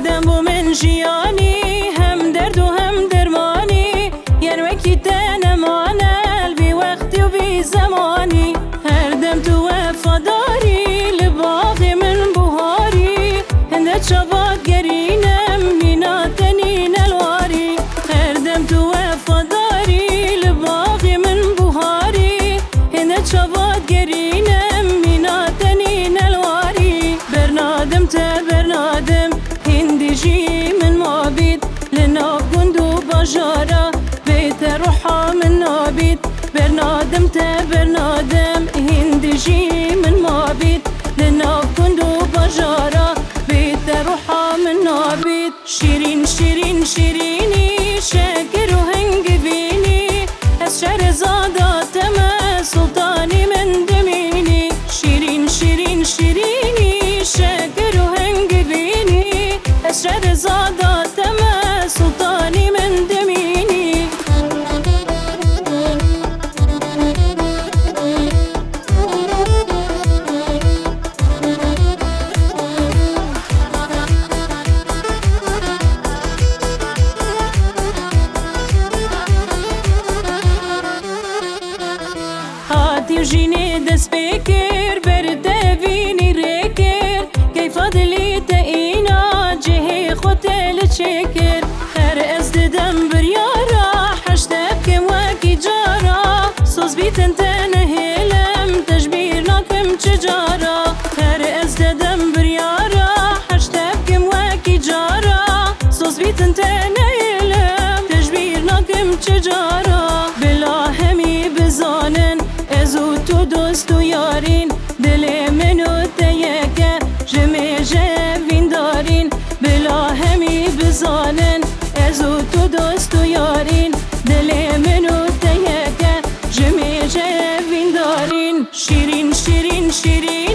دم بو من جیانی هم درد و هم درمانی ین وکی تنمانل بی وقتی و بی زمانی هر دم تو وفاداری لباغ من بهاری هنده چابات گرینم مینا تنین الواری هر دم تو وفاداری لباغ من بهاری هنده چابات گرینم مینا تنین الواری برنادم تا برنادم هندی جی من مابید لناف گندو بجارا بیت روحا من نابید برنادم تا برنادم هندی جی من مابید لناف گندو بجارا بیت روحا من نابید شیرین شیرین شیرینی شکر و هنگ بینی از شهرزاداتم سلطانی من دمینی شیرین شیرین شیرینی شکر و هنگ بینی از شهرزاداتم سلطانی من دمینی هاتی جینی دست بکر برده وینی ریکر کی فضلی تاینا جه خوتل چکر هر از ددم بریارا حشتب کم وکی جارا سوز بیتن تنهلم تجبیر ناکم چجارا هر از ددم بریارا حشتب کم وکی جارا سوز بیتن تنهلم تجبیر ناکم چجارا بلا همی بزانن ازو تو دوست و یارین دل منو تیکه جمع جوین دارین بلا همی بزانن ازو تو دوست و یارین دل منو تیکه جمع جوین دارین شیرین شیرین شیرین